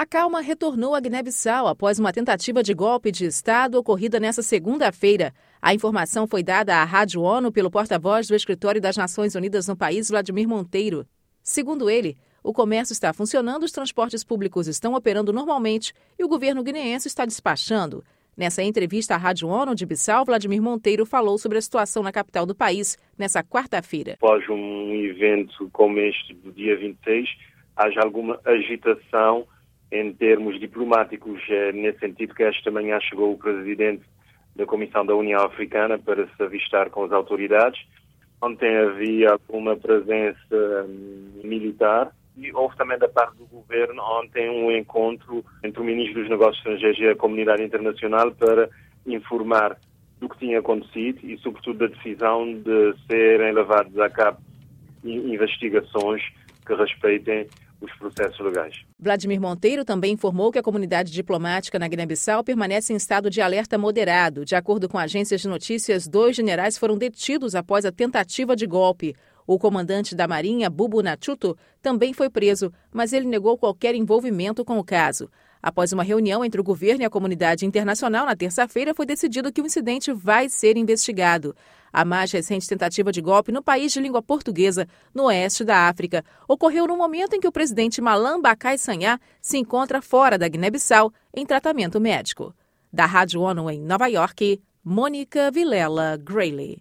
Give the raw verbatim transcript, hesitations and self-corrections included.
A calma retornou à Guiné-Bissau após uma tentativa de golpe de Estado ocorrida nesta segunda-feira. A informação foi dada à Rádio ONU pelo porta-voz do Escritório das Nações Unidas no país, Vladimir Monteiro. Segundo ele, o comércio está funcionando, os transportes públicos estão operando normalmente e o governo guineense está despachando. Nessa entrevista à Rádio ONU de Bissau, Vladimir Monteiro falou sobre a situação na capital do país nessa quarta-feira. Após um evento como este do dia vinte e seis, haja alguma agitação em termos diplomáticos, é nesse sentido que esta manhã chegou o presidente da Comissão da União Africana para se avistar com as autoridades. Ontem havia alguma presença militar e houve também da parte do governo ontem um encontro entre o ministro dos Negócios Estrangeiros e a comunidade internacional para informar do que tinha acontecido e, sobretudo, da decisão de serem levadas a cabo investigações que respeitem os processos legais. Vladimir Monteiro também informou que a comunidade diplomática na Guiné-Bissau permanece em estado de alerta moderado. De acordo com agências de notícias, dois generais foram detidos após a tentativa de golpe. O comandante da Marinha, Bubu Nachuto, também foi preso, mas ele negou qualquer envolvimento com o caso. Após uma reunião entre o governo e a comunidade internacional na terça-feira, foi decidido que o incidente vai ser investigado. A mais recente tentativa de golpe no país de língua portuguesa, no oeste da África, ocorreu no momento em que o presidente Malam Bakai Sanha se encontra fora da Guiné-Bissau em tratamento médico. Da Rádio ONU em Nova York, Mônica Vilela Grayley.